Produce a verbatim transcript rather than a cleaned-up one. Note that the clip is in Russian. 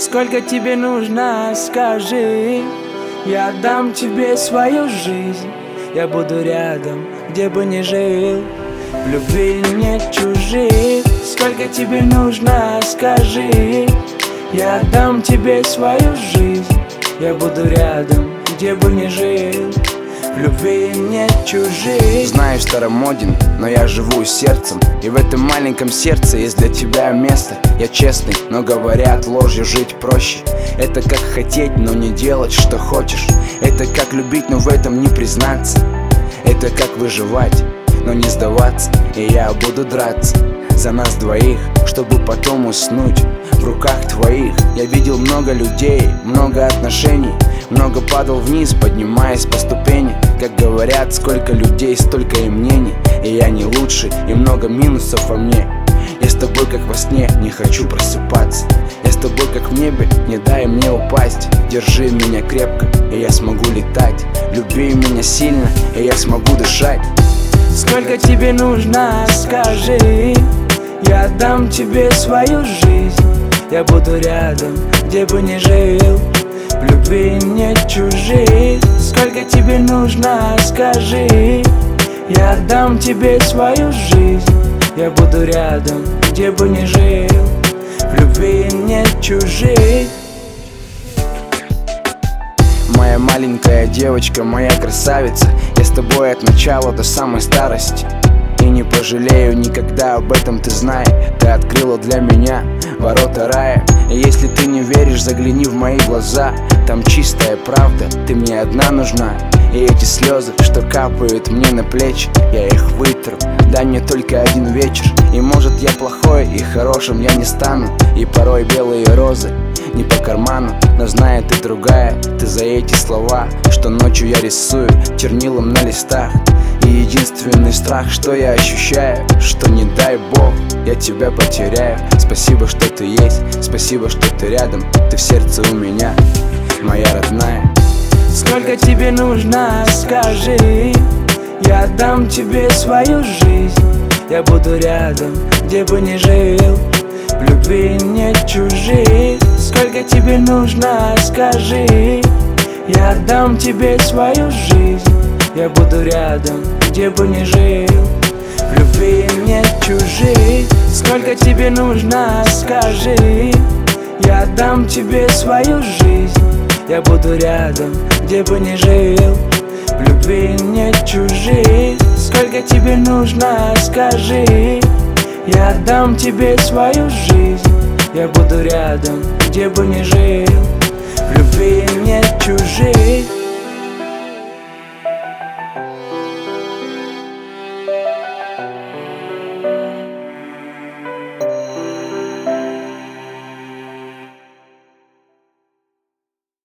Сколько тебе нужно, скажи. Я отдам тебе свою жизнь. Я буду рядом, где бы ни жил. В любви нет чужих. Сколько тебе нужно, скажи. Я отдам тебе свою жизнь. Я буду рядом, где бы ни жил. В любви нет чужих. Знаю, старомоден, но я живу сердцем. И в этом маленьком сердце есть для тебя место. Я честный, но говорят, ложью жить проще. Это как хотеть, но не делать, что хочешь. Это как любить, но в этом не признаться. Это как выживать, но не сдаваться. И я буду драться за нас двоих, чтобы потом уснуть в руках твоих. Я видел много людей, много отношений. Много падал вниз, поднимаясь по ступени. Как говорят, сколько людей, столько и мнений. И я не лучший, и много минусов во мне. Я с тобой как во сне, не хочу просыпаться. Я с тобой как в небе, не дай мне упасть. Держи меня крепко, и я смогу летать. Люби меня сильно, и я смогу дышать. Сколько тебе нужно, скажи. Я отдам тебе свою жизнь. Я буду рядом, где бы ни жил. В любви нет чужих. Сколько тебе нужно, скажи. Я отдам тебе свою жизнь. Я буду рядом, где бы ни жил. В любви нет чужих. Моя маленькая девочка, моя красавица. Я с тобой от начала до самой старости. И не пожалею никогда, об этом ты знай. Ты открыла для меня ворота рая. И если ты не веришь, загляни в мои глаза. Там чистая правда, ты мне одна нужна. И эти слезы, что капают мне на плечи, я их вытру. Дай мне только один вечер. И может я плохой, и хорошим я не стану. И порой белые розы не по карману. Но знаю, ты другая, ты за эти слова, что ночью я рисую чернилом на листах. И единственный страх, что я ощущаю, что не дай бог я тебя потеряю. Спасибо, что ты есть, спасибо, что ты рядом. Ты в сердце у меня, моя родная. Сколько тебе нужно, скажи. Я отдам тебе свою жизнь. Я буду рядом, где бы ни жил. В любви нет чужих. Сколько тебе нужно, скажи. Я отдам тебе свою жизнь. Я буду рядом, где бы ни жил. В любви нет чужих. Сколько тебе нужно, скажи. Я отдам тебе свою жизнь. Я буду рядом, где бы ни жил. В любви нет чужих. Сколько тебе нужно, скажи. Я отдам тебе свою жизнь. Я буду рядом, где бы ни жил. В любви нет чужих.